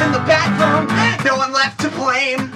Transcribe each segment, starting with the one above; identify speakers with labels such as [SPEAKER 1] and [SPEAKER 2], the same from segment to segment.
[SPEAKER 1] in the bathroom, no one left to blame.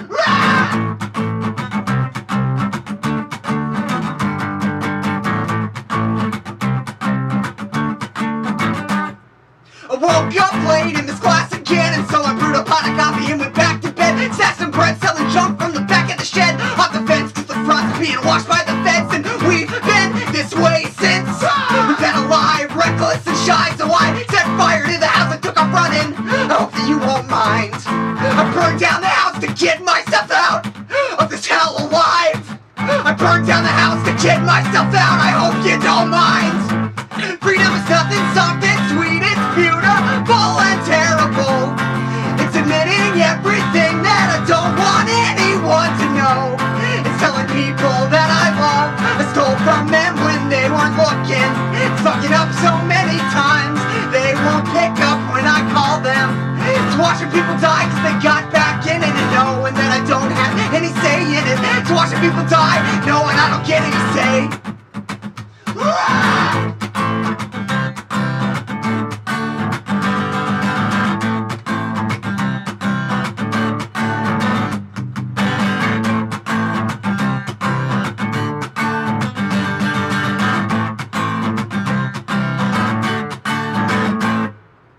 [SPEAKER 1] I woke up late in this class again, and so I brewed a pot of coffee and went back to bed. Sat some bread, selling junk from the back of the shed. Off the fence, cause the front's being washed by the feds, and we've been this way since. We've been alive, reckless and shy, so I set fire to the house and took off running. I hope that you won't mind. I burned down the house to get myself out of this hell alive. I burned down the house to get myself out, I hope you don't mind. Freedom is nothing, something sweet, it's beautiful and terrible. It's admitting everything that I don't want anyone to know. It's telling people that I love I stole from them when they weren't looking. It's fucking up so many times they won't pick up when I call them. It's watching people die cause they got